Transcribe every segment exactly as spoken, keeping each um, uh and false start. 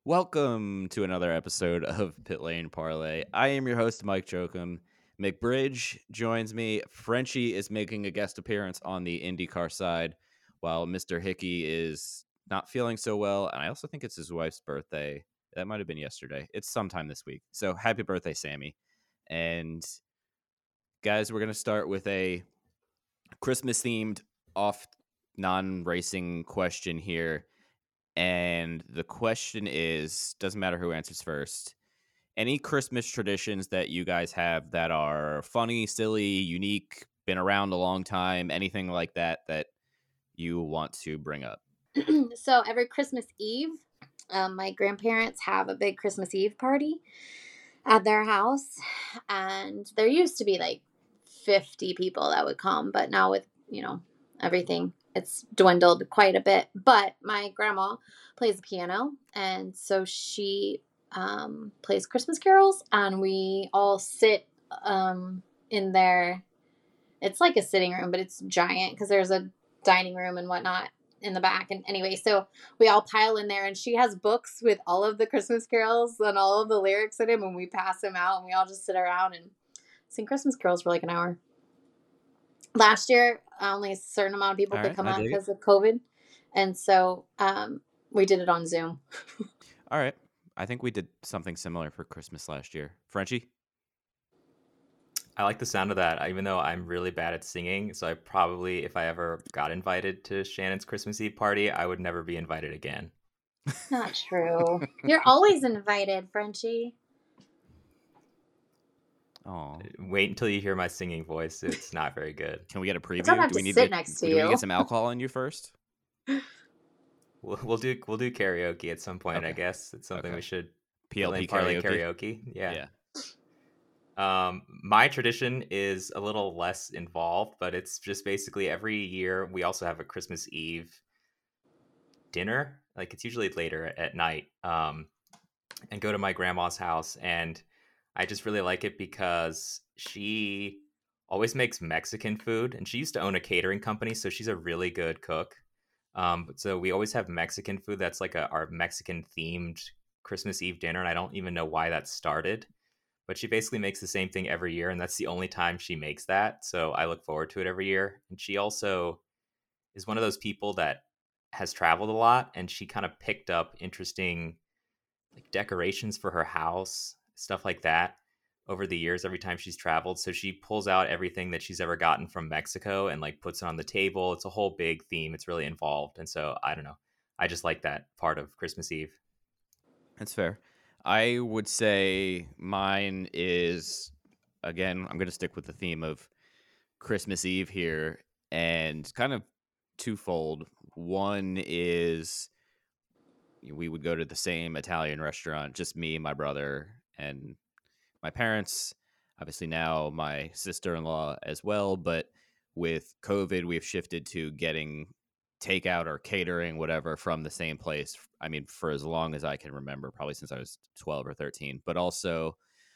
Welcome to another episode of Pit Lane Parlay. I am your host, Mike Jokum. McBridge joins me. Frenchie is making a guest appearance on the IndyCar side, while Mister Hickey is not feeling so well. And I also think it's his wife's birthday. That might have been yesterday. It's sometime this week. So happy birthday, Sammy. And guys, we're going to start with a Christmas-themed off non-racing question here. And the question is, doesn't matter who answers first, any Christmas traditions that you guys have that are funny, silly, unique, been around a long time, anything like that that you want to bring up? So every Christmas Eve, um, my grandparents have a big Christmas Eve party at their house. And there used to be like fifty people that would come, but now with, you know, everything, it's dwindled quite a bit. But my grandma plays the piano, and so she um, plays Christmas carols, and we all sit um, in there. It's like a sitting room, but it's giant because there's a dining room and whatnot in the back. And anyway, so we all pile in there, and she has books with all of the Christmas carols and all of the lyrics in them, and we pass them out, and we all just sit around and sing Christmas carols for like an hour. Last year, only a certain amount of people All could right, come I out dig it. because of COVID, and so um, we did it on Zoom. All right. I think we did something similar for Christmas last year. Frenchie? I like the sound of that, even though I'm really bad at singing. So I probably, if I ever got invited to Shannon's Christmas Eve party, I would never be invited again. Not true. You're always invited, Frenchie. Oh, Wait until you hear my singing voice. It's not very good. can we get a I don't preview? have Do to we need sit to, next to do we need to you. get some alcohol on you first? We'll, we'll do we'll do karaoke at some point. Okay. I guess it's something Okay. we should. P L P Lane Parlay karaoke? karaoke. Yeah. Yeah. Um, my tradition is a little less involved, but it's just basically every year we also have a Christmas Eve dinner. Like it's usually later at night. Um, and go to my grandma's house, and I just really like it because she always makes Mexican food, and she used to own a catering company, so she's a really good cook. Um, but so we always have Mexican food. That's like a, our Mexican themed Christmas Eve dinner, and I don't even know why that started. But she basically makes the same thing every year, and that's the only time she makes that. So I look forward to it every year. And she also is one of those people that has traveled a lot, and she kind of picked up interesting like decorations for her house, stuff like that over the years every time she's traveled. So she pulls out everything that she's ever gotten from Mexico and like puts it on the table. It's a whole big theme. It's really involved. And so I don't know. I just like that part of Christmas Eve. That's fair. I would say mine is, again, I'm going to stick with the theme of Christmas Eve here, and kind of twofold. One is we would go to the same Italian restaurant, just me, my brother, and my parents. Obviously, now my sister in law as well. But with COVID, we've shifted to getting takeout or catering, whatever, from the same place. I mean, for as long as I can remember, probably since I was twelve or thirteen. But also,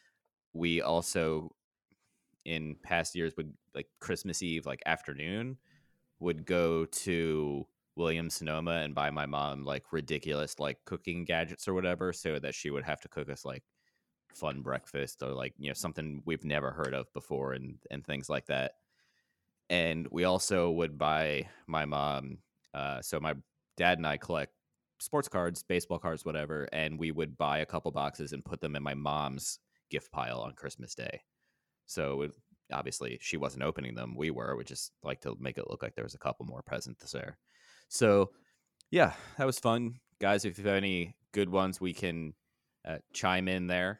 we also in past years would like Christmas Eve, like afternoon, would go to Williams Sonoma and buy my mom like ridiculous like cooking gadgets or whatever, so that she would have to cook us like fun breakfast or like, you know, something we've never heard of before, and and things like that. And we also would buy my mom, uh so my dad and I collect sports cards, baseball cards, whatever, and we would buy a couple boxes and put them in my mom's gift pile on Christmas Day. So it, obviously she wasn't opening them, we were. We just like to make it look like there was a couple more presents there. So yeah, that was fun, guys. If you have any good ones, we can uh, chime in there.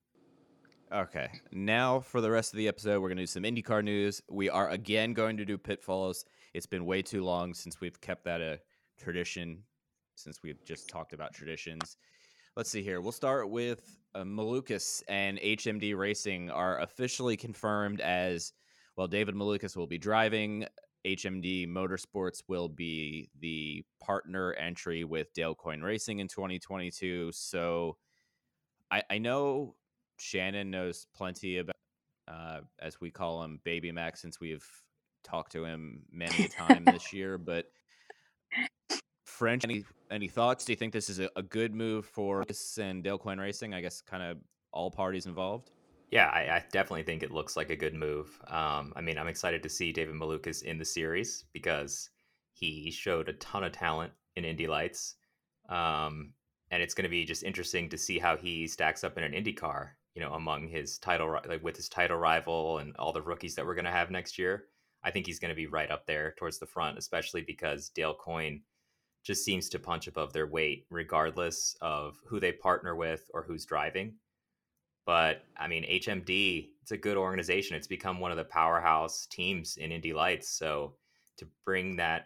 Okay, now for the rest of the episode, we're going to do some IndyCar news. We are again going to do pitfalls. It's been way too long since we've kept that a tradition, since we've just talked about traditions. Let's see here. We'll start with uh, Malukas and H M D Racing are officially confirmed as, well, David Malukas will be driving. H M D Motorsports will be the partner entry with Dale Coyne Racing in twenty twenty-two. So I, I know Shannon knows plenty about, uh, as we call him, Baby Mac, since we've talked to him many a time this year. But French, any any thoughts? Do you think this is a, a good move for us and Dale Coyne Racing? I guess kind of all parties involved. Yeah, I, I definitely think it looks like a good move. Um, I mean, I'm excited to see David Malukas in the series because he showed a ton of talent in Indy Lights. Um, and it's going to be just interesting to see how he stacks up in an Indy car, you know, among his title, ri- like with his title rival and all the rookies that we're going to have next year. I think he's going to be right up there towards the front, especially because Dale Coyne just seems to punch above their weight, regardless of who they partner with or who's driving. But I mean, H M D, it's a good organization. It's become one of the powerhouse teams in Indy Lights. So to bring that,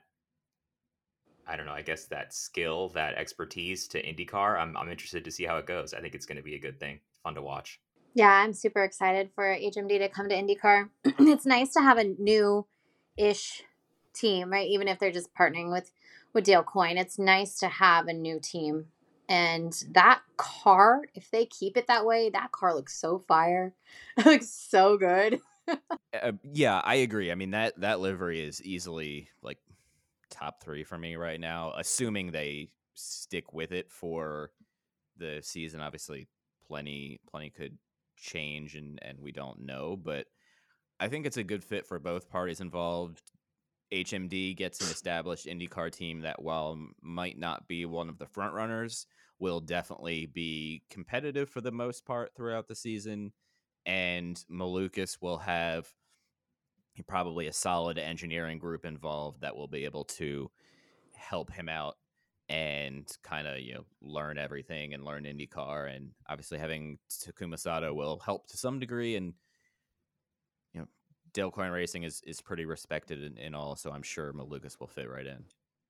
I don't know, I guess that skill, that expertise to IndyCar, I'm, I'm interested to see how it goes. I think it's going to be a good thing. Fun to watch. Yeah, I'm super excited for H M D to come to IndyCar. It's nice to have a new-ish team, right? Even if they're just partnering with, with Dale Coyne, it's nice to have a new team. And that car, if they keep it that way, that car looks so fire. It looks so good. Uh, yeah, I agree. I mean that that livery is easily like top three for me right now, assuming they stick with it for the season. Obviously, plenty plenty could change, and and we don't know, but I think it's a good fit for both parties involved. H M D gets an established IndyCar team that, while might not be one of the front runners, will definitely be competitive for the most part throughout the season. And Malukas will have probably a solid engineering group involved that will be able to help him out and kind of, you know, learn everything and learn IndyCar. And obviously having Takuma Sato will help to some degree. And, you know, Dale Coyne Racing is, is pretty respected in, in all, so I'm sure Malukas will fit right in.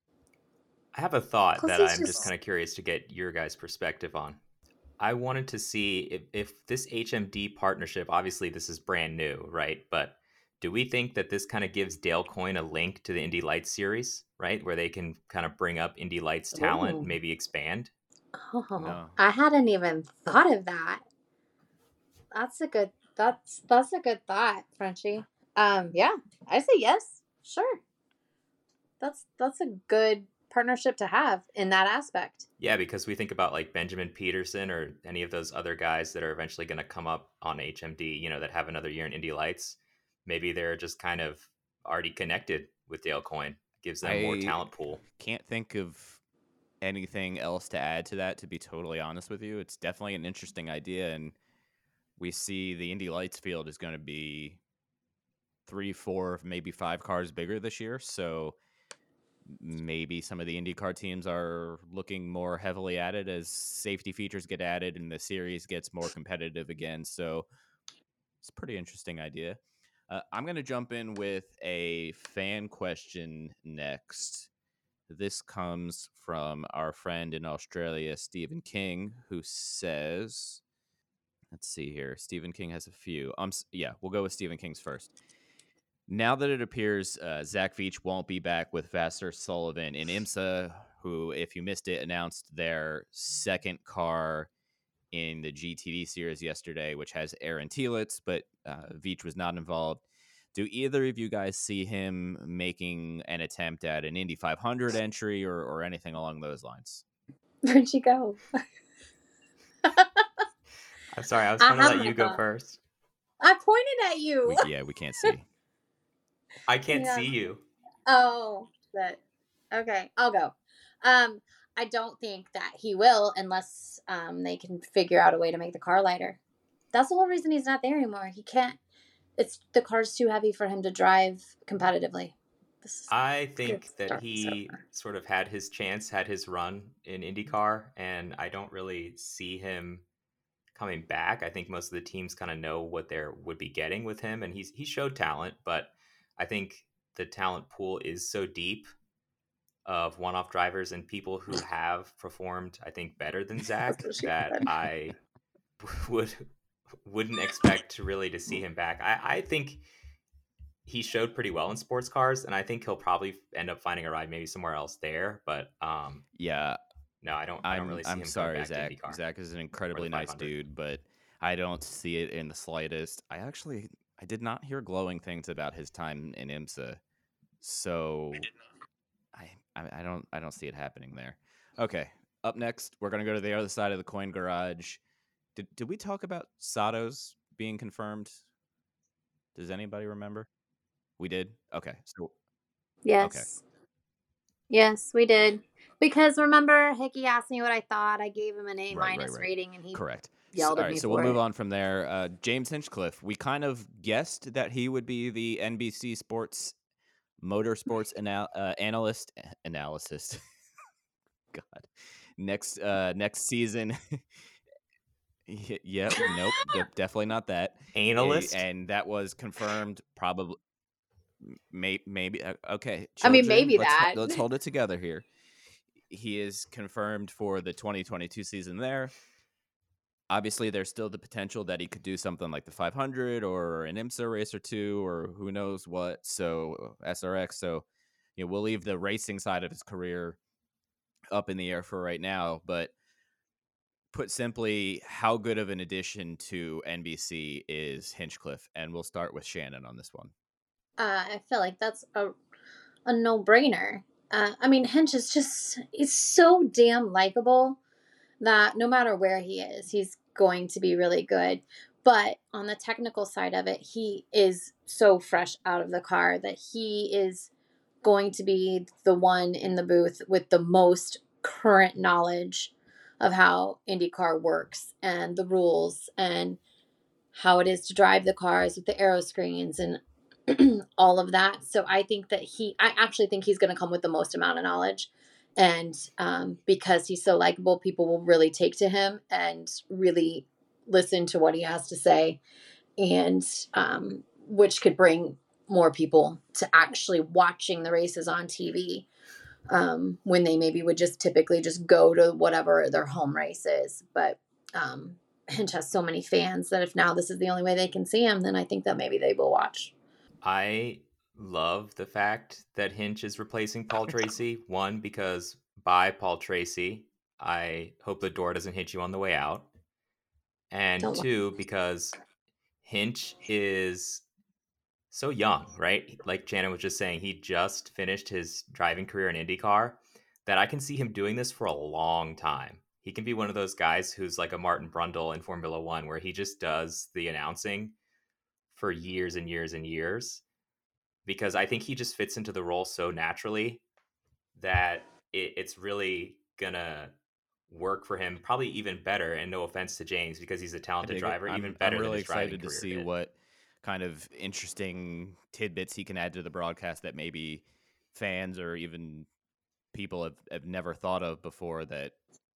I have a thought Plus that he's I'm just just- kind of curious to get your guys' perspective on. I wanted to see if, if this H M D partnership, obviously this is brand new, right? But do we think that this kind of gives Dale Coyne a link to the Indy Lights series, right? Where they can kind of bring up Indy Lights talent, Ooh. maybe expand? Oh, No. I hadn't even thought of that. That's a good that's that's a good thought, Frenchie. Um, yeah, I say yes. Sure. That's that's a good partnership to have in that aspect. Yeah, because we think about like Benjamin Peterson or any of those other guys that are eventually going to come up on H M D, you know, that have another year in Indy Lights. Maybe they're just kind of already connected with Dale Coyne. Gives them more I talent pool. Can't think of anything else to add to that, to be totally honest with you. It's definitely an interesting idea, and we see the Indy Lights field is going to be three, four, maybe five cars bigger this year. So maybe some of the IndyCar teams are looking more heavily at it as safety features get added and the series gets more competitive again. So it's a pretty interesting idea. Uh, I'm going to jump in with a fan question next. This comes from our friend in Australia, Stephen King, who says, let's see here. Stephen King has a few. Um, yeah, we'll go with Stephen King's first. Now that it appears uh, Zach Veach won't be back with Vasser Sullivan in IMSA, who, if you missed it, announced their second car in the G T D series yesterday, which has Aaron Telitz, but uh, Veach was not involved. Do either of you guys see him making an attempt at an Indy five hundred entry or, or anything along those lines? Where'd you go? I'm sorry, I was I trying to have let my you go thought. first. I pointed at you. We, yeah, we can't see. I can't Yeah. see you. Oh, but okay, I'll go. Um, I don't think that he will unless um they can figure out a way to make the car lighter. That's the whole reason he's not there anymore. He can't. It's the car's too heavy for him to drive competitively. This is I think good that start he so far. sort of had his chance, had his run in IndyCar, and I don't really see him coming back. I think most of the teams kind of know what they would be getting with him, and he's he showed talent, but I think the talent pool is so deep of one-off drivers and people who have performed, I think, better than Zach That's what she that said. I would wouldn't expect to really to see him back. I, I think he showed pretty well in sports cars, and I think he'll probably end up finding a ride maybe somewhere else there. But um, Yeah, no, I don't. I don't I'm really see I'm him coming sorry, back to Zach. IndyCar Zach is an or incredibly the nice five hundred. dude, but I don't see it in the slightest. I actually I did not hear glowing things about his time in IMSA, so I I, I don't I don't see it happening there. Okay, up next, we're gonna go to the other side of the coin garage. Did did we talk about Sato's being confirmed? Does anybody remember? We did. Okay, so okay, Yes. Yes, we did. Because remember, Hickey asked me what I thought. I gave him an A right, right, minus right. rating, and he Correct. So, yelled all at right, me so we'll for move it. on from there. Uh, James Hinchcliffe. We kind of guessed that he would be the N B C Sports motorsports anal- uh, analyst analyst. God, next uh, next season. Y- yep, nope, de- definitely not that. A- Analyst? and that was confirmed. Probably, may- maybe. uh, Okay, I mean, children, maybe let's ho- that. let's hold it together here. He is confirmed for the twenty twenty-two season there. Obviously, there's still the potential that he could do something like the five hundred or an IMSA race or two or who knows what. So S R X. So, you know, we'll leave the racing side of his career up in the air for right now. But put simply, how good of an addition to N B C is Hinchcliffe? And we'll start with Shannon on this one. Uh, I feel like that's a a no brainer. Uh, I mean, Hinch is just it's so damn likable that no matter where he is, he's going to be really good. But on the technical side of it, he is so fresh out of the car that he is going to be the one in the booth with the most current knowledge of how IndyCar works and the rules and how it is to drive the cars with the aero screens and all of that. So I think that he, I actually think he's going to come with the most amount of knowledge. And um, because he's so likable, people will really take to him and really listen to what he has to say. And um, which could bring more people to actually watching the races on T V um, when they maybe would just typically just go to whatever their home race is. But um, Hinch has so many fans that if now this is the only way they can see him, then I think that maybe they will watch. I love the fact that Hinch is replacing Paul Tracy. One, because by Paul Tracy, I hope the door doesn't hit you on the way out. And Don't two, because Hinch is so young, right? Like Shannon was just saying, he just finished his driving career in IndyCar, that I can see him doing this for a long time. He can be one of those guys who's like a Martin Brundle in Formula One, where he just does the announcing for years and years and years, because I think he just fits into the role so naturally that it, it's really gonna work for him, probably even better. And no offense to James, because he's a I talented dig it. driver, even I'm I'm better than really his driving excited to career see did. what kind of interesting tidbits he can add to the broadcast that maybe fans or even people have, have never thought of before, that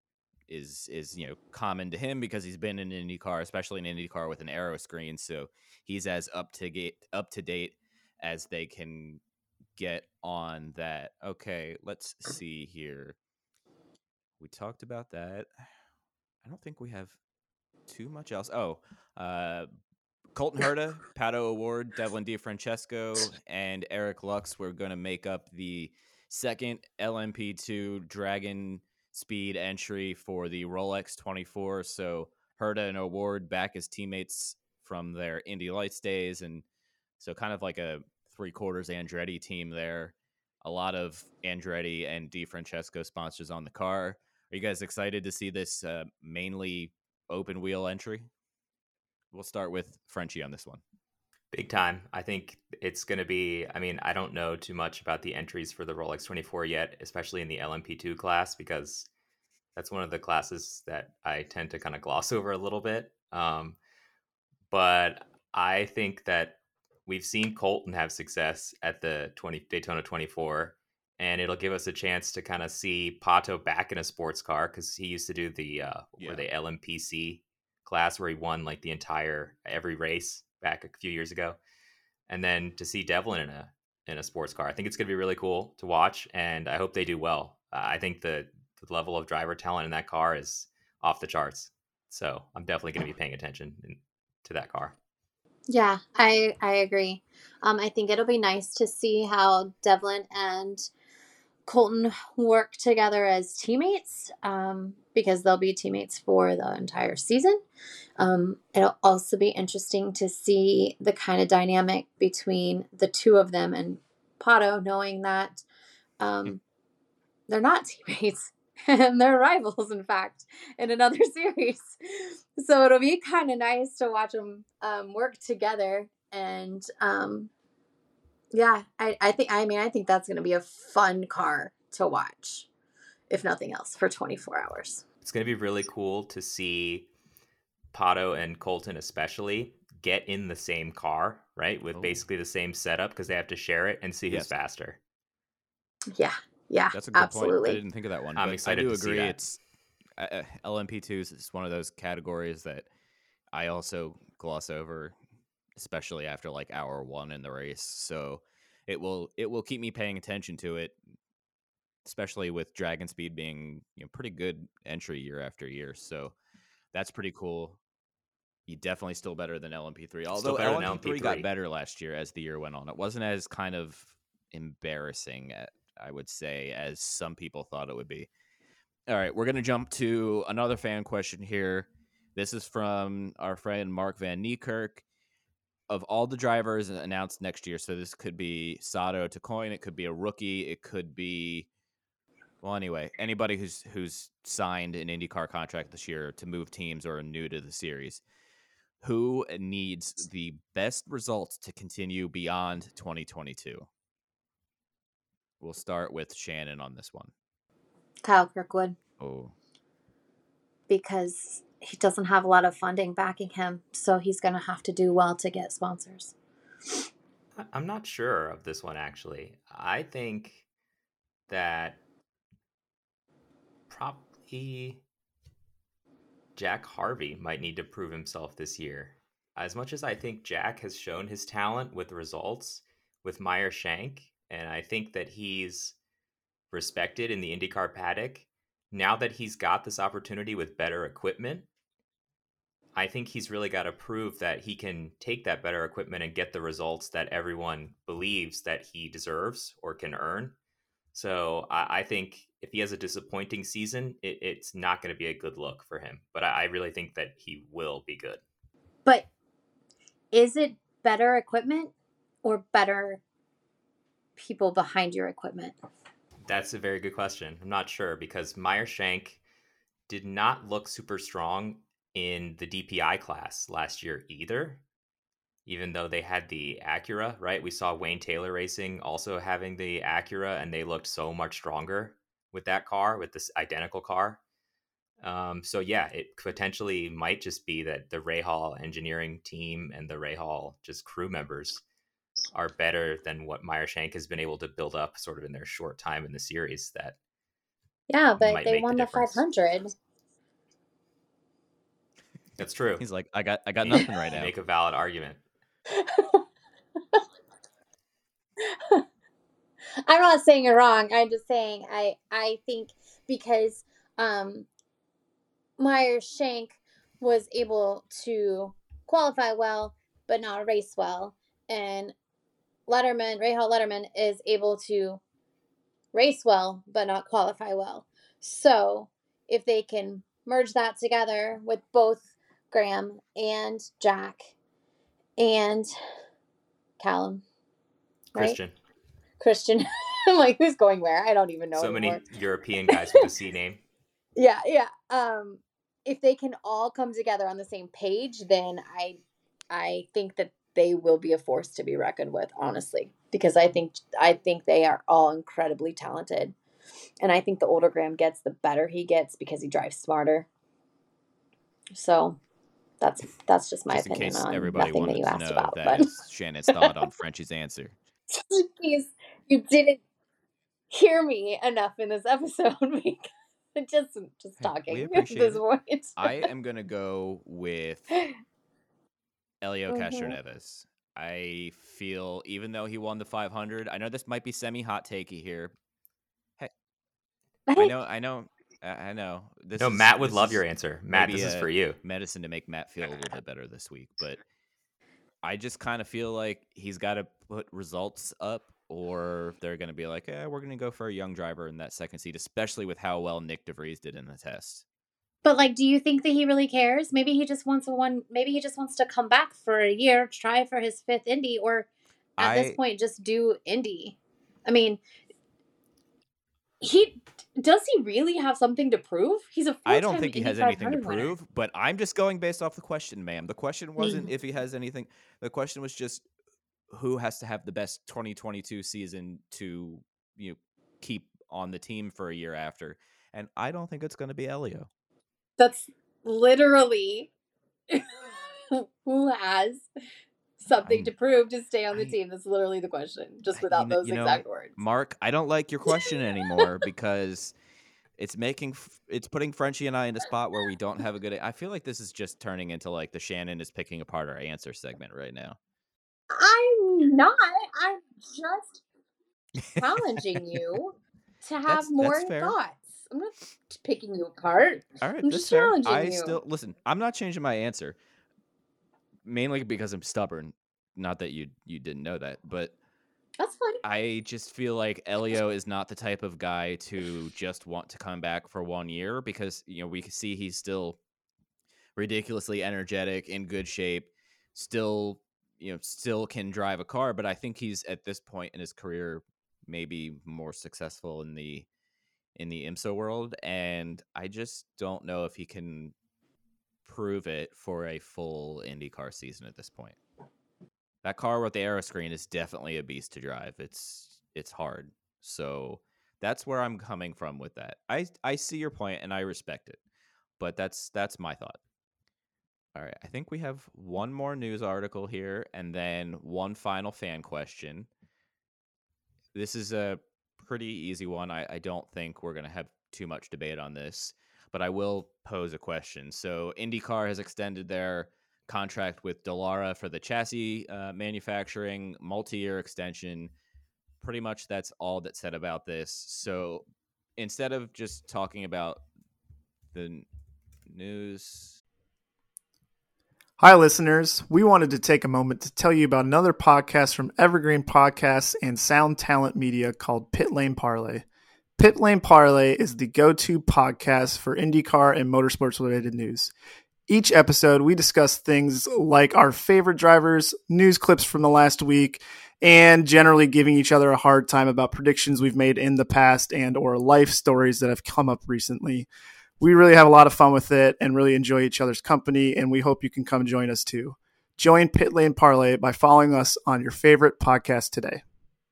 is is you know common to him because he's been in an IndyCar, especially an IndyCar with an aero screen. So he's as up to get up to date as they can get on that. Okay, let's see here. We talked about that. I don't think we have too much else. Oh, uh, Colton Herta, Pato O'Ward, Devlin DiFrancesco, and Eric Lux were going to make up the second L M P two Dragon Speed entry for the Rolex twenty-four. So Herta and O'Ward back as teammates from their Indy Lights days. And so kind of like a three quarters Andretti team there. A lot of Andretti and DiFrancesco sponsors on the car. Are you guys excited to see this uh, mainly open wheel entry? We'll start with Frenchie on this one. Big time. I think it's going to be, I mean, I don't know too much about the entries for the Rolex twenty-four yet, especially in the L M P two class, because that's one of the classes that I tend to kind of gloss over a little bit. Um, but I think that we've seen Colton have success at the twenty Daytona twenty-four, and it'll give us a chance to kind of see Pato back in a sports car, because he used to do the uh, Yeah. or the L M P C class where he won like the entire every race back a few years ago, and then to see Devlin in a in a sports car, I think it's going to be really cool to watch, and I hope they do well. Uh, I think the, the level of driver talent in that car is off the charts, so I'm definitely going to be paying attention in, to that car. Yeah, I I agree. Um, I think it'll be nice to see how Devlin and Colton work together as teammates um, because they'll be teammates for the entire season. Um, it'll also be interesting to see the kind of dynamic between the two of them and Pato, knowing that um, they're not teammates. And they're rivals, in fact, in another series. So it'll be kind of nice to watch them um, work together. And um, yeah, I, I think, I mean, I think that's going to be a fun car to watch, if nothing else, for twenty-four hours. It's going to be really cool to see Pato and Colton especially get in the same car, right? With oh. basically the same setup, because they have to share it, and see who's yes. faster. Yeah. Yeah, that's a good absolutely. point. I didn't think of that one. I'm excited I do to agree. See that. It's uh, L M P twos is one of those categories that I also gloss over, especially after like hour one in the race. So it will it will keep me paying attention to it, especially with Dragon Speed being, you know, pretty good entry year after year. So that's pretty cool. You definitely still better than L M P three. Although L M P three got better last year as the year went on. It wasn't as kind of embarrassing at, I would say, as some people thought it would be. All right, we're going to jump to another fan question here. This is from our friend Mark Van Niekerk. Of all the drivers announced next year, so this could be Sato to Coin, it could be a rookie, it could be, well, anyway, anybody who's who's signed an IndyCar contract this year to move teams or are new to the series. Who needs the best results to continue beyond twenty twenty-two? We'll start with Shannon on this one. Kyle Kirkwood. Oh. Because he doesn't have a lot of funding backing him, so he's going to have to do well to get sponsors. I'm not sure of this one, actually. I think that probably Jack Harvey might need to prove himself this year. As much as I think Jack has shown his talent with results with Meyer Shank, and I think that he's respected in the IndyCar paddock, now that he's got this opportunity with better equipment, I think he's really got to prove that he can take that better equipment and get the results that everyone believes that he deserves or can earn. So I, I think if he has a disappointing season, it, it's not going to be a good look for him. But I, I really think that he will be good. But is it better equipment or better people behind your equipment? That's a very good question. I'm not sure, because Meyer Shank did not look super strong in the D P I class last year either, even though they had the Acura, right? We saw Wayne Taylor Racing also having the Acura, and they looked so much stronger with that car, with this identical car. Um, so yeah, it potentially might just be that the Rahal engineering team and the Rahal just crew members are better than what Meyer Shank has been able to build up sort of in their short time in the series. That yeah, but they won the, the five hundred. That's true. He's like, I got I got nothing right now. Make a valid argument. I'm not saying you're wrong. I'm just saying I I think because um, Meyer Shank was able to qualify well, but not race well, and Letterman, Rahal Letterman, is able to race well, but not qualify well. So if they can merge that together with both Graham and Jack and Callum, right? Christian. Christian. I'm like, who's going where? I don't even know. So anymore. Many European guys with a C name. Yeah, yeah. Um, if they can all come together on the same page, then I, I think that they will be a force to be reckoned with, honestly, because I think I think they are all incredibly talented, and I think the older Graham gets, the better he gets because he drives smarter. So that's that's just my just opinion on everybody nothing that you asked know, about. That but is Shannon's thought on Frenchie's answer. In case you didn't hear me enough in this episode, just just talking we at this point. I am gonna go with Elio Mhm. Castroneves. I feel, even though he won the five hundred, I know this might be semi-hot takey here. Hey, I know, I know, I know. This no, is, Matt would this love is your answer. Matt, this is for you. Medicine to make Matt feel a little bit better this week, but I just kind of feel like he's got to put results up, or they're going to be like, eh, we're going to go for a young driver in that second seat, especially with how well Nick DeVries did in the test. But like, do you think that he really cares? Maybe he just wants a one. Maybe he just wants to come back for a year, try for his fifth Indy, or at I, this point, just do Indy. I mean, he does he really have something to prove? He's a I don't four-time think he has IndyCar anything to podium winner. prove, but I'm just going based off the question, ma'am. The question wasn't if he has anything. The question was just who has to have the best twenty twenty-two season to, you know, keep on the team for a year after. And I don't think it's going to be Elio. That's literally who has something I'm- to prove to stay on the I- team. That's literally the question, just I- without you, kn- those you know, exact words. Mark, I don't like your question anymore because it's making f- it's putting Frenchie and I in a spot where we don't have a good. I feel like this is just turning into like the Shannon is picking apart our answer segment right now. I'm not. I'm just challenging you to have That's- more that's fair. thoughts. I'm not picking you apart. All right, I'm that's just fair. challenging I you. still listen. I'm not changing my answer, mainly because I'm stubborn. Not that you you didn't know that, but That's fine. I just feel like Elio is not the type of guy to just want to come back for one year because, you know, we can see he's still ridiculously energetic, in good shape, still, you know, still can drive a car. But I think he's at this point in his career maybe more successful in the in the IMSA world, and I just don't know if he can prove it for a full IndyCar season at this point. That car with the aero screen is definitely a beast to drive. It's it's hard. So that's where I'm coming from with that. I I see your point and I respect it. But that's that's my thought. All right. I think we have one more news article here and then one final fan question. This is a pretty easy one. I, I don't think we're gonna have too much debate on this, but I will pose a question. So IndyCar has extended their contract with Dallara for the chassis uh, manufacturing, multi-year extension. Pretty much that's all that's said about this. So instead of just talking about the n- news. Hi, listeners. We wanted to take a moment to tell you about another podcast from Evergreen Podcasts and Sound Talent Media called Pit Lane Parlay. Pit Lane Parlay is the go-to podcast for IndyCar and motorsports-related news. Each episode, we discuss things like our favorite drivers, news clips from the last week, and generally giving each other a hard time about predictions we've made in the past and or life stories that have come up recently. We really have a lot of fun with it and really enjoy each other's company, and we hope you can come join us too. Join Pit Lane Parlay by following us on your favorite podcast today.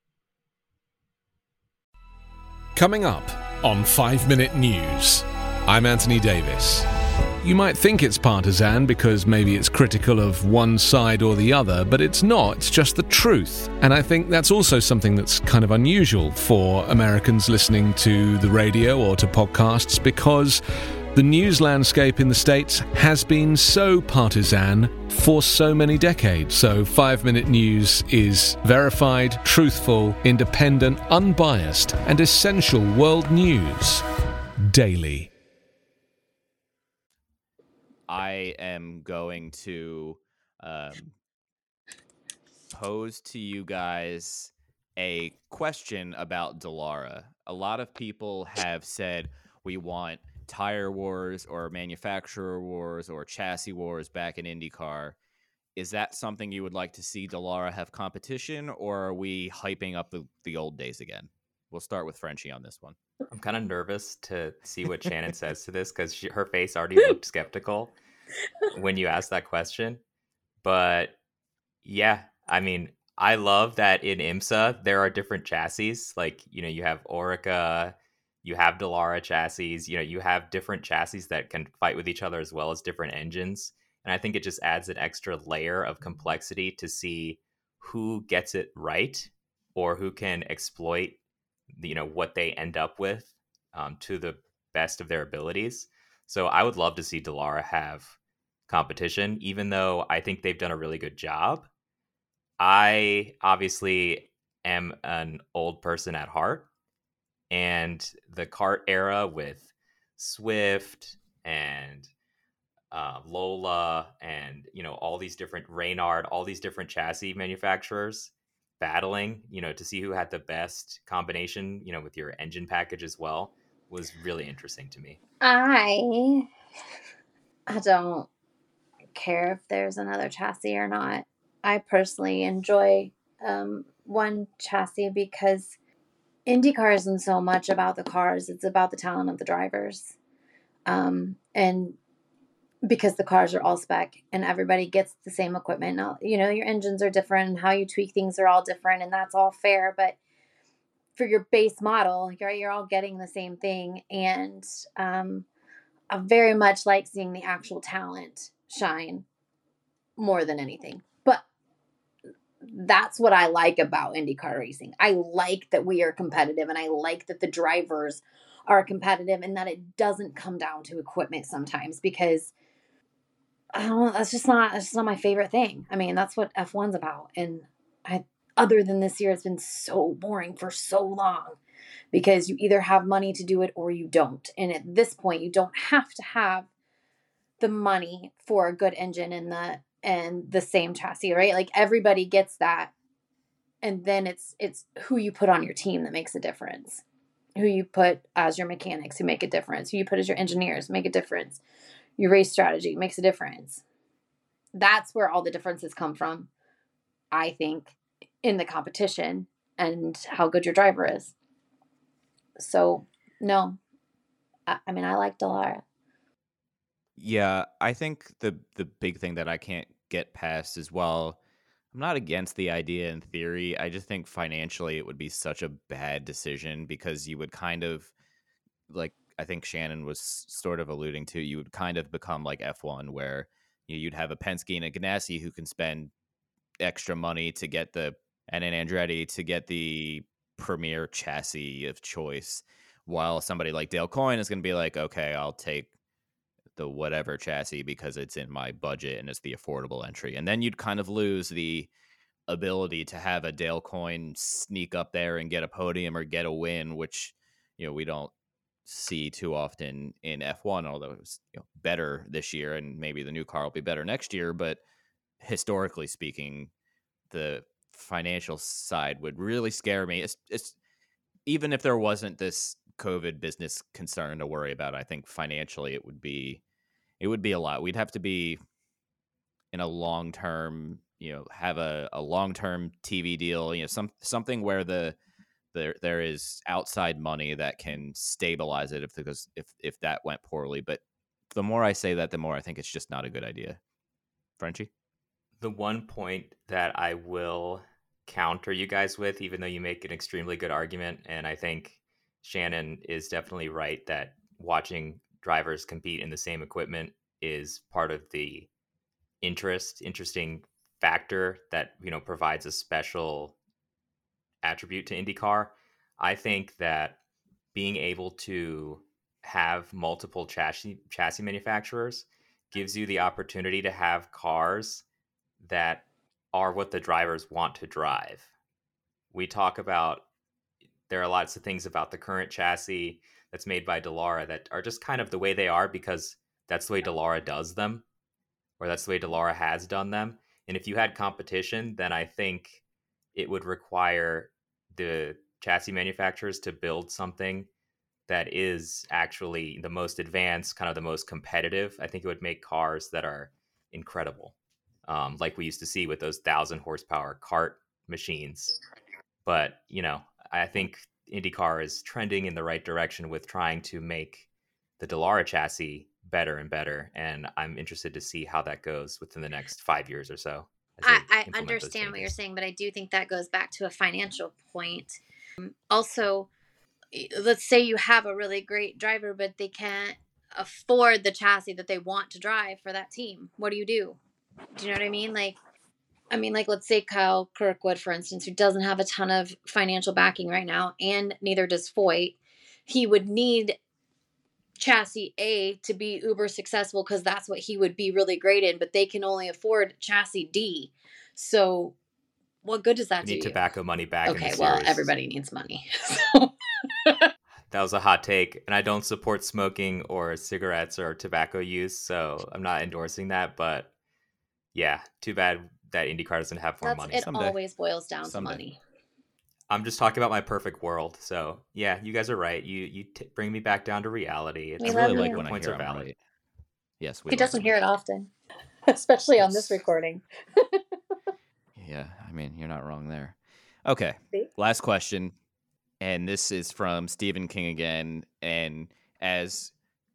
Coming up on five minute News, I'm Anthony Davis. You might think it's partisan because maybe it's critical of one side or the other, but it's not. It's just the truth. And I think that's also something that's kind of unusual for Americans listening to the radio or to podcasts, because the news landscape in the States has been so partisan for so many decades. So five minute News is verified, truthful, independent, unbiased, and essential world news daily. I am going to um, pose to you guys a question about Dallara. A lot of people have said we want tire wars or manufacturer wars or chassis wars back in IndyCar. Is that something you would like to see Dallara have competition, or are we hyping up the, the old days again? We'll start with Frenchie on this one. I'm kind of nervous to see what Shannon says to this because her face already looked skeptical when you asked that question. But yeah, I mean, I love that in IMSA there are different chassis. Like, you know, you have Orica, you have Dallara chassis, you know, you have different chassis that can fight with each other as well as different engines. And I think it just adds an extra layer of complexity to see who gets it right or who can exploit, you know, what they end up with um, to the best of their abilities. So I would love to see Dallara have competition, even though I think they've done a really good job. I obviously am an old person at heart, and the kart era with Swift and uh, Lola and, you know, all these different Reynard, all these different chassis manufacturers battling, you know, to see who had the best combination, you know, with your engine package as well, was really interesting to me. I I don't care if there's another chassis or not. I personally enjoy um, one chassis because IndyCar isn't so much about the cars; it's about the talent of the drivers, um, and because the cars are all spec and everybody gets the same equipment. Now, you know, your engines are different and how you tweak things are all different, and that's all fair. But for your base model, you're, you're all getting the same thing. And um, I very much like seeing the actual talent shine more than anything. But that's what I like about IndyCar racing. I like that we are competitive, and I like that the drivers are competitive, and that it doesn't come down to equipment sometimes, because I don't know, that's just not, that's just not my favorite thing. I mean, that's what F one's about. And I, other than this year, it's been so boring for so long, because you either have money to do it or you don't. And at this point, you don't have to have the money for a good engine and the, and the same chassis, right? Like everybody gets that. And then it's, it's who you put on your team that makes a difference. Who you put as your mechanics who make a difference. Who you put as your engineers make a difference. Your race strategy makes a difference. That's where all the differences come from, I think, in the competition and how good your driver is. So, no. I, I mean, I like Dallara. Yeah, I think the the big thing that I can't get past as well, I'm not against the idea in theory. I just think financially it would be such a bad decision, because you would kind of, like I think Shannon was sort of alluding to, you would kind of become like F one, where you know, you'd have a Penske and a Ganassi who can spend extra money to get the, and an Andretti to get the premier chassis of choice, while somebody like Dale Coyne is going to be like, okay, I'll take the whatever chassis because it's in my budget and it's the affordable entry. And then you'd kind of lose the ability to have a Dale Coyne sneak up there and get a podium or get a win, which, you know, we don't see too often in F one, although it was, you know, better this year, and maybe the new car will be better next year. But historically speaking, the financial side would really scare me. It's, it's even if there wasn't this COVID business concern to worry about, I think financially it would be it would be a lot. We'd have to be in a long term, you know, have a, a long term T V deal, you know, some something where the there there is outside money that can stabilize it if because if if that went poorly. But the more I say that, the more I think it's just not a good idea. Frenchie? The one point that I will counter you guys with, even though you make an extremely good argument, and I think Shannon is definitely right that watching drivers compete in the same equipment is part of the interest, interesting factor that, you know, provides a special attribute to IndyCar. I think that being able to have multiple chassis chassis manufacturers gives you the opportunity to have cars that are what the drivers want to drive. We talk about, there are lots of things about the current chassis that's made by Dallara that are just kind of the way they are because that's the way Dallara does them, or that's the way Dallara has done them. And if you had competition, then I think it would require the chassis manufacturers to build something that is actually the most advanced, kind of the most competitive. I think it would make cars that are incredible, um, like we used to see with those thousand horsepower kart machines. But, you know, I think IndyCar is trending in the right direction with trying to make the Dallara chassis better and better. And I'm interested to see how that goes within the next five years or so. I, I understand what you're saying, but I do think that goes back to a financial point. Um, also, let's say you have a really great driver, but they can't afford the chassis that they want to drive for that team. What do you do? Do you know what I mean? Like, I mean, like, let's say Kyle Kirkwood, for instance, who doesn't have a ton of financial backing right now, and neither does Foyt. He would need chassis A to be uber successful because that's what he would be really great in, but they can only afford chassis D. So what good does that you do need you? tobacco money back okay, in the well, series. everybody needs money. That was a hot take, and I don't support smoking or cigarettes or tobacco use, so I'm not endorsing that, but yeah, too bad that IndyCar doesn't have more That's, money. it Someday. always boils down Someday. to money. I'm just talking about my perfect world. So yeah, you guys are right. You you t- bring me back down to reality. It's We I love really like you. when I points hear are I'm valid. right. Yes, we He love doesn't you. hear it often, especially on this Yes. recording. Yeah, I mean, you're not wrong there. Okay, See? last question. And this is from Stephen King again. And as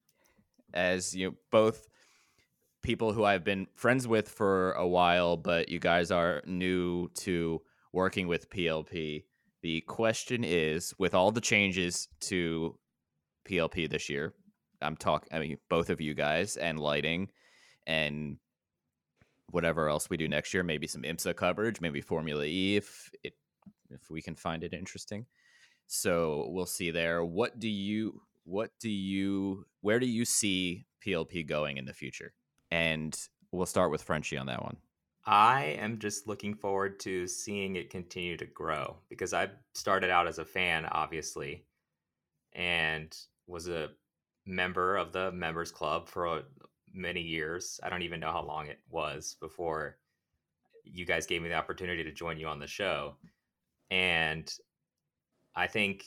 as you know, both people who I've been friends with for a while, but you guys are new to working with P L P. The question is, with all the changes to P L P this year, I'm talking, I mean, both of you guys, and lighting and whatever else we do next year, maybe some IMSA coverage, maybe Formula E if it, if we can find it interesting. So we'll see there. What do you, what do you, where do you see P L P going in the future? And we'll start with Frenchie on that one. I am just looking forward to seeing it continue to grow because I started out as a fan, obviously, and was a member of the members club for many years. I don't even know how long it was before you guys gave me the opportunity to join you on the show. And I think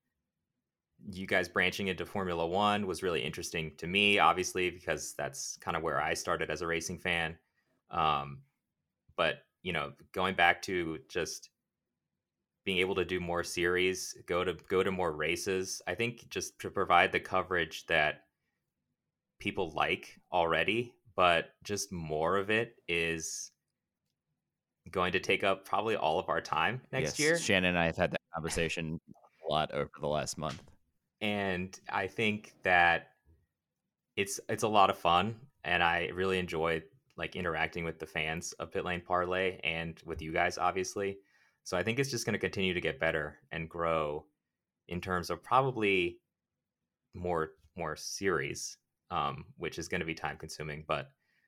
you guys branching into Formula One was really interesting to me, obviously, because that's kind of where I started as a racing fan. Um, but, you know, going back to just being able to do more series, go to go to more races, I think just to provide the coverage that people like already, but just more of it is going to take up probably all of our time next yes, year. Shannon and I have had that conversation a lot over the last month. And I think that it's it's a lot of fun, and I really enjoy like interacting with the fans of Pit Lane Parlay and with you guys, obviously. So I think it's just going to continue to get better and grow in terms of probably more more series, um, which is going to be time consuming, but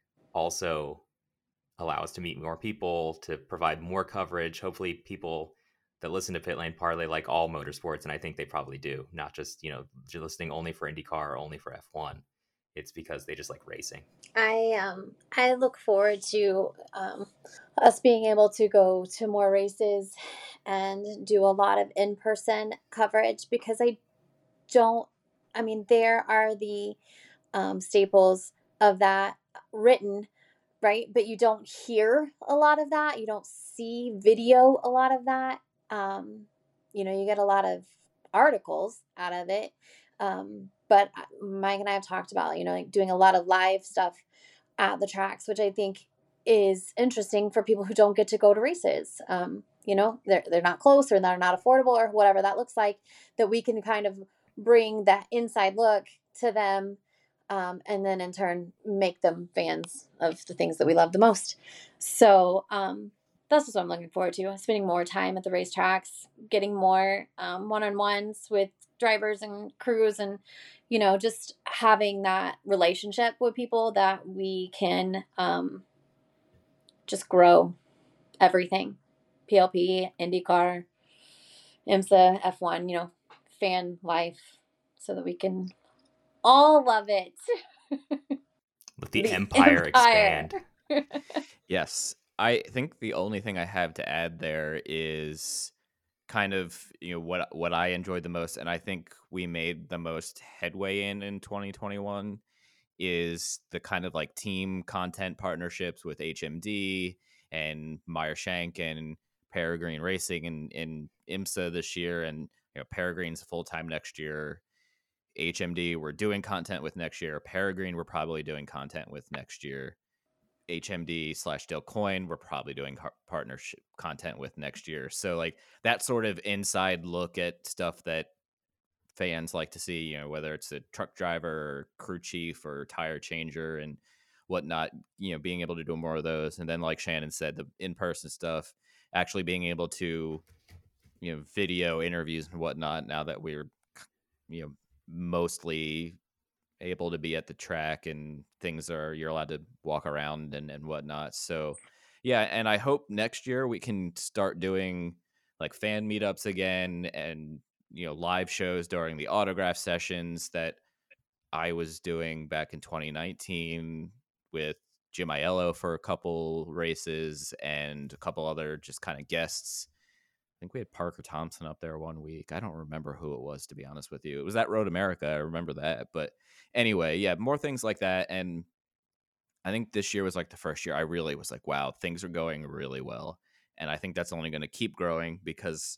also allow us to meet more people, to provide more coverage. Hopefully, people that listen to Pit Lane Parlay like all motorsports, and I think they probably do, not just, you know, listening only for IndyCar or only for F one. It's because they just like racing. I um I look forward to um, us being able to go to more races and do a lot of in-person coverage, because I don't, I mean, there are the um, staples of that written, right? But you don't hear a lot of that. You don't see video a lot of that. Um, you know, you get a lot of articles out of it. Um, but Mike and I have talked about, you know, like doing a lot of live stuff at the tracks, which I think is interesting for people who don't get to go to races. Um, you know, they're, they're not close, or they're not affordable, or whatever that looks like, that we can kind of bring that inside look to them. Um, and then in turn make them fans of the things that we love the most. So um, that's what I'm looking forward to, spending more time at the racetracks, getting more um, one-on-ones with drivers and crews, and, you know, just having that relationship with people that we can um, just grow everything. P L P, IndyCar, IMSA, F one, you know, fan life, so that we can all love it. Let the, The empire, empire. expand. Yes. I think the only thing I have to add there is kind of, you know, what what I enjoyed the most, and I think we made the most headway in in twenty twenty-one, is the kind of like team content partnerships with H M D and Meyer Shank and Peregrine Racing and in IMSA this year, and, you know, Peregrine's full time next year. H M D we're doing content with next year. Peregrine we're probably doing content with next year. H M D slash Dale Coyne we're probably doing car- partnership content with next year. So like that sort of inside look at stuff that fans like to see, you know, whether it's a truck driver or crew chief or tire changer and whatnot, you know, being able to do more of those. And then, like Shannon said, the in-person stuff, actually being able to, you know, video interviews and whatnot, now that we're, you know, mostly able to be at the track and things are, you're allowed to walk around and, and whatnot. So yeah, and I hope next year we can start doing like fan meetups again, and, you know, live shows during the autograph sessions that I was doing back in twenty nineteen with Jim Aiello for a couple races and a couple other just kind of guests. I think we had Parker Thompson up there one week. I don't remember who it was, to be honest with you. It was at Road America. I remember that. But anyway, yeah, more things like that. And I think this year was like the first year I really was like, wow, things are going really well. And I think that's only going to keep growing because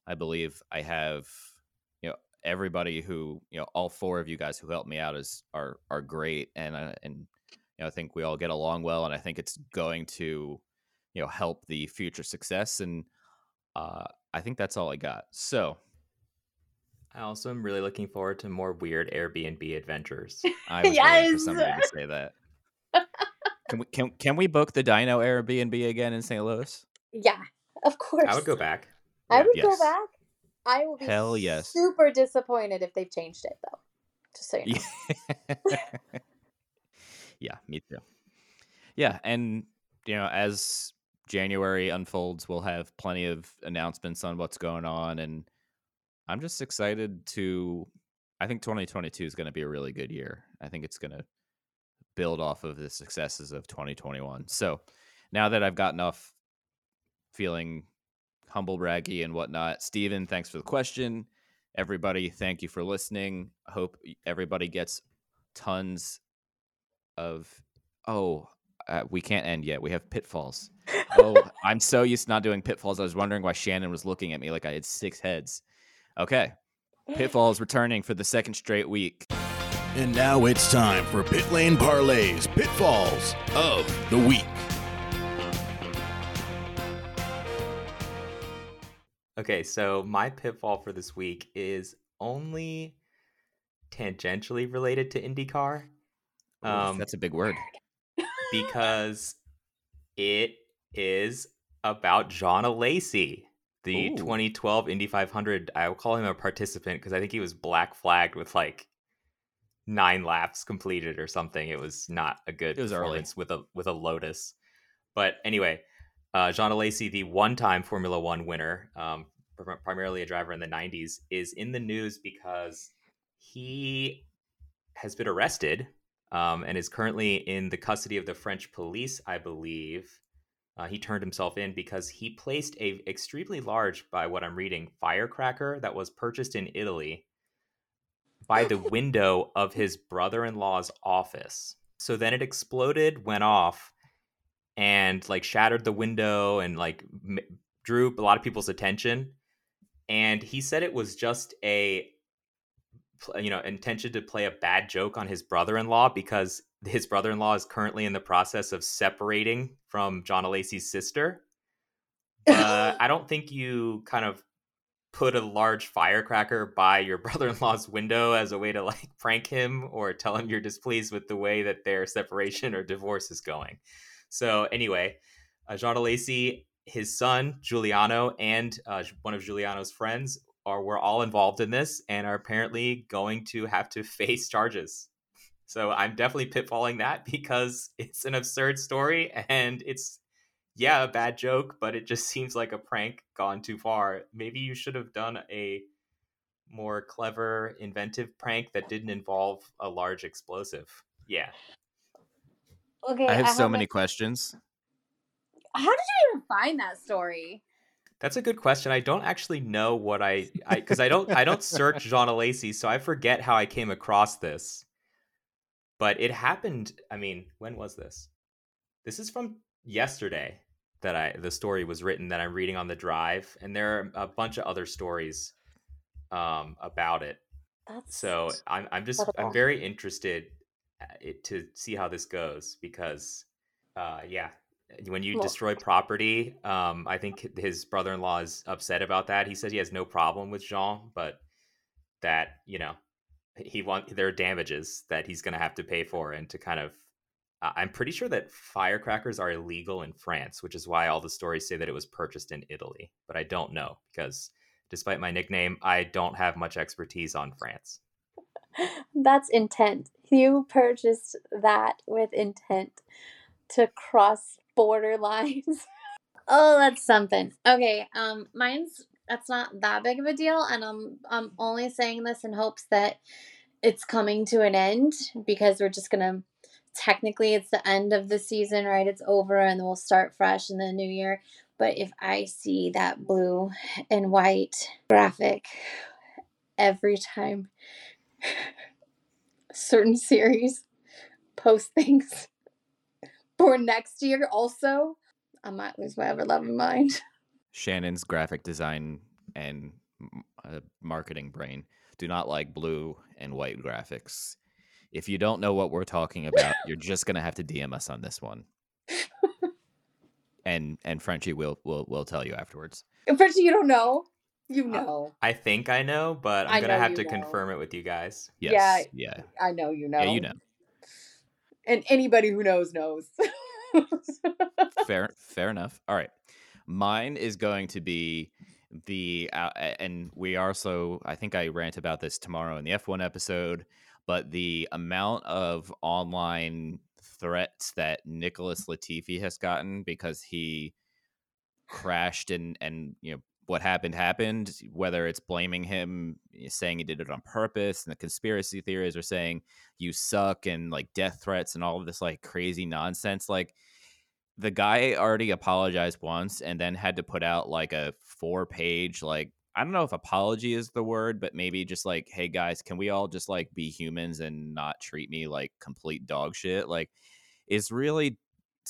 I believe I have, you know, everybody who, you know, all four of you guys who helped me out is are are great, and uh, and you know, I think we all get along well, and I think it's going to, you know, help the future success, and uh, I think that's all I got. So I also am really looking forward to more weird Airbnb adventures. I was Yes. waiting for somebody to say that. Can we can can we book the Dino Airbnb again in Saint Louis? Yeah, of course. I would go back. I Yeah. would Yes. go back. I will be Hell yes. super disappointed if they've changed it, though. Just so you know. Yeah. Yeah, me too. Yeah, and you know, as January unfolds, we'll have plenty of announcements on what's going on, and I'm just excited to. I think twenty twenty-two is going to be a really good year. I think it's going to build off of the successes of twenty twenty-one. So now that I've gotten off feeling humble braggy and whatnot, Steven, thanks for the question. Everybody, thank you for listening. I hope everybody gets tons of. Oh, uh, we can't end yet. We have pitfalls. Oh, I'm so used to not doing pitfalls. I was wondering why Shannon was looking at me like I had six heads. Okay. Pitfalls returning for the second straight week. And now it's time for Pit Lane Parlay's Pitfalls of the Week. Okay, so my pitfall for this week is only tangentially related to IndyCar. Um, That's a big word. because it is about John Alesi, the Ooh. twenty twelve Indy five hundred. I will call him a participant because I think he was black flagged with like nine laps completed or something. It was not a good It was early. performance with a with a Lotus. But anyway, uh, John Alesi, the one-time Formula One winner, um, pr- primarily a driver in the nineties, is in the news because he has been arrested um, and is currently in the custody of the French police, I believe. Uh, he turned himself in because he placed a extremely large, by what I'm reading, firecracker that was purchased in Italy by the window of his brother-in-law's office. So then it exploded, went off, and like shattered the window and like m- drew a lot of people's attention. And he said it was just a, you know, intention to play a bad joke on his brother-in-law because his brother-in-law is currently in the process of separating from John Alesi's sister. Uh, I don't think you kind of put a large firecracker by your brother-in-law's window as a way to like prank him or tell him you're displeased with the way that their separation or divorce is going. So anyway, uh, John Alesi, his son Giuliano, and uh, one of Giuliano's friends are were all involved in this and are apparently going to have to face charges. So I'm definitely pitfalling that because it's an absurd story and it's, yeah, a bad joke, but it just seems like a prank gone too far. Maybe you should have done a more clever, inventive prank that didn't involve a large explosive. Yeah. Okay, I have so have many a- questions. How did you even find that story? That's a good question. I don't actually know what I, I because I don't I don't search John Alesi, so I forget how I came across this. But it happened. I mean, when was this? This is from yesterday that I the story was written that I'm reading on the drive, and there are a bunch of other stories um, about it. That's So I'm I'm just incredible. I'm very interested it, to see how this goes because, uh, yeah. When you Well- destroy property, um, I think his brother-in-law is upset about that. He says he has no problem with Jean, but that, you know, he want there are damages that he's going to have to pay for, and to kind of, uh, I'm pretty sure that firecrackers are illegal in France, which is why all the stories say that it was purchased in Italy. But I don't know because, despite my nickname, I don't have much expertise on France. That's intent. You purchased that with intent to cross border lines. Oh, that's something. Okay, um, mine's that's not that big of a deal, and I'm I'm only saying this in hopes that it's coming to an end because we're just gonna technically it's the end of the season, right? It's over, and then we'll start fresh in the new year. But if I see that blue and white graphic every time certain series post things for next year also, I might lose my ever loving mind. Shannon's graphic design and uh, marketing brain do not like blue and white graphics. If you don't know what we're talking about, you're just gonna have to D M us on this one. and and Frenchie will will will tell you afterwards. Frenchie, you don't know. You know. I think I know, but I'm I gonna know have you to know. confirm it with you guys. Yes. Yeah. Yeah. I know you know. Yeah, you know. And anybody who knows knows. fair fair enough. All right. Mine is going to be the uh, and we also I think I rant about this tomorrow in the F one episode, but the amount of online threats that Nicholas Latifi has gotten because he crashed and and you know what happened happened, whether it's blaming him, saying he did it on purpose, and the conspiracy theories are saying you suck, and like death threats and all of this like crazy nonsense. Like, the guy already apologized once and then had to put out like a four page, like, I don't know if apology is the word, but maybe just like, hey guys, can we all just like be humans and not treat me like complete dog shit? Like, it's really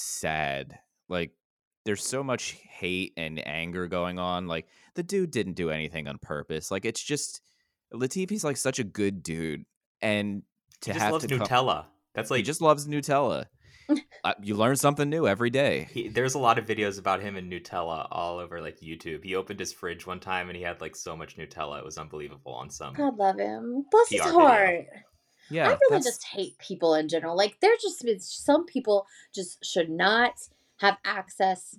sad. Like, there's so much hate and anger going on. Like, the dude didn't do anything on purpose. Like, it's just, Latifi's like such a good dude. And to he just have loves to Nutella. Come, That's like he just loves Nutella. uh, you learn something new every day. He, there's a lot of videos about him and Nutella all over like YouTube. He opened his fridge one time and he had like so much Nutella. It was unbelievable on some. God love him. Bless his P R heart. video. Yeah, I really that's- just hate people in general. Like, there's just some people just should not have access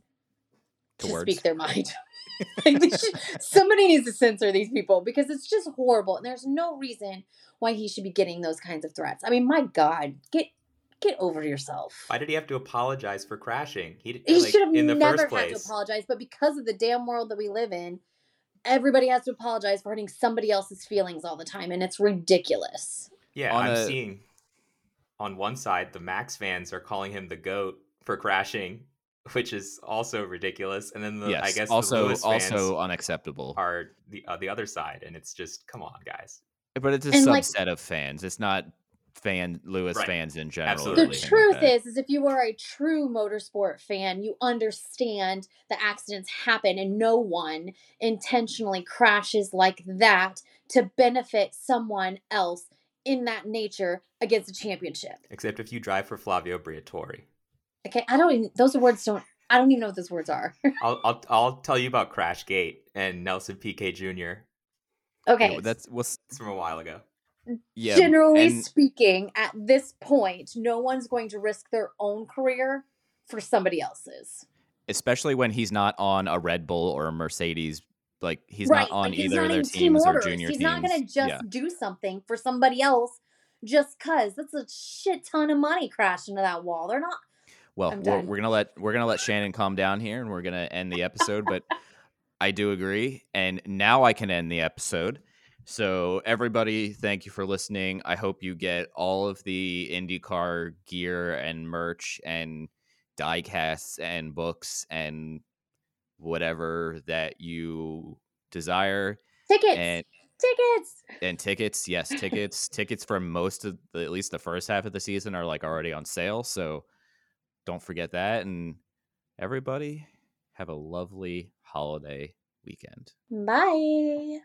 To to, words. speak their mind. Like, they should, somebody needs to censor these people because it's just horrible. And there's no reason why he should be getting those kinds of threats. I mean, my God, get get over yourself. Why did he have to apologize for crashing? He, He like, should have in the never first had to place. apologize, but because of the damn world that we live in, everybody has to apologize for hurting somebody else's feelings all the time, and it's ridiculous. Yeah, On I'm a- seeing on one side the Max fans are calling him the GOAT for crashing, which is also ridiculous. And then the, yes, I guess also the Lewis fans also unacceptable. are the uh, the other side, and it's just come on, guys. But it's a And, like- subset of fans. It's not fan Lewis Right. fans in general. or Absolutely. The anything like truth that. is, is if you are a true motorsport fan, you understand that accidents happen and no one intentionally crashes like that to benefit someone else in that nature against a championship. Except if you drive for Flavio Briatore. Okay, I don't even, those words don't, I don't even know what those words are. I'll, I'll I'll tell you about Crashgate and Nelson Piquet Junior Okay, Yeah, that's what's It's from a while ago. yeah. generally and speaking, at this point, no one's going to risk their own career for somebody else's. especially when he's not on a Red Bull or a Mercedes. Like, he's right, not on like, he's either not of their in team teams or orders. junior He's teams. not going to just yeah. do something for somebody else just cause. That's a shit ton of money crashed into that wall. They're not. Well, I'm we're, done. we're gonna let we're gonna let Shannon calm down here, and we're gonna end the episode. But I do agree, and now I can end the episode. So everybody, thank you for listening. I hope you get all of the IndyCar gear and merch and die casts and books and whatever that you desire, Tickets. and Tickets. and tickets. Yes, tickets. Tickets for most of the, at least the first half of the season are like already on sale. So don't forget that. And everybody have a lovely holiday weekend. Bye.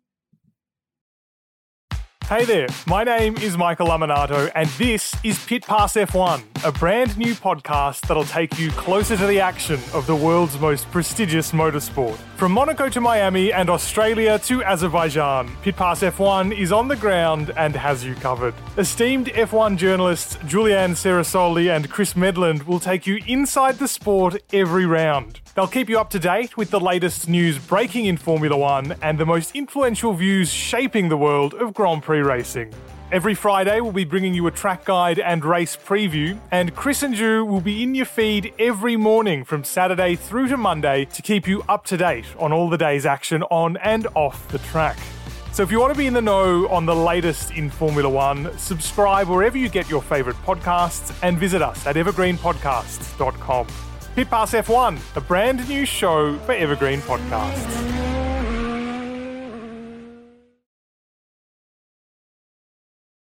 Hey there, my name is Michael Laminato, and this is Pit Pass F one, a brand new podcast that'll take you closer to the action of the world's most prestigious motorsport. From Monaco to Miami and Australia to Azerbaijan, Pit Pass F one is on the ground and has you covered. Esteemed F one journalists Julianne Cerasoli and Chris Medland will take you inside the sport every round. They'll keep you up to date with the latest news breaking in Formula One and the most influential views shaping the world of Grand Prix racing. Every Friday, we'll be bringing you a track guide and race preview, and Chris and Ju will be in your feed every morning from Saturday through to Monday to keep you up to date on all the day's action on and off the track. So if you want to be in the know on the latest in Formula One, subscribe wherever you get your favourite podcasts and visit us at evergreen podcasts dot com. Pit Pass F one, a brand new show for Evergreen Podcasts.